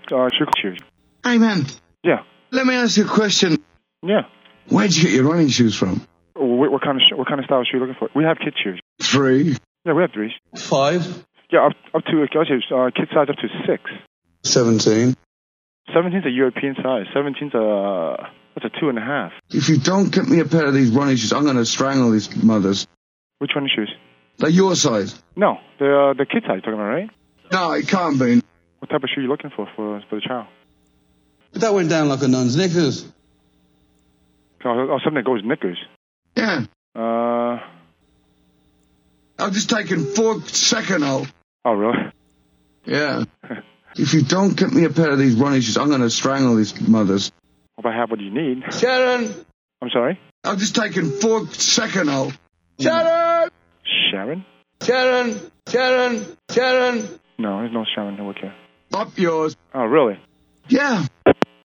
shoe shoes. Hey, man. Yeah. Let me ask you a question. Yeah. Where'd you get your running shoes from? What kind of style shoe are you looking for? We have kid shoes. 3. Yeah, we have 3. 5. Yeah, up to kid size up to 6. 17. 17's a European size. 17's what's a 2.5. If you don't get me a pair of these running shoes, I'm going to strangle these mothers. Which running shoes? They're your size. No, the kid size you're talking about, right? No, it can't be. What type of shoe are you looking for the child? But that went down like a nun's knickers. Oh, something that goes knickers. Yeah. I've just taken 4 second. Oh, really? Yeah. If you don't get me a pair of these running shoes, I'm going to strangle these mothers. If I have what you need. Sharon! I'm sorry? I've just taken 4 second. Sharon? Sharon? Sharon! Sharon! Sharon! No, there's no Sharon who work here. Up yours. Oh, really? Yeah.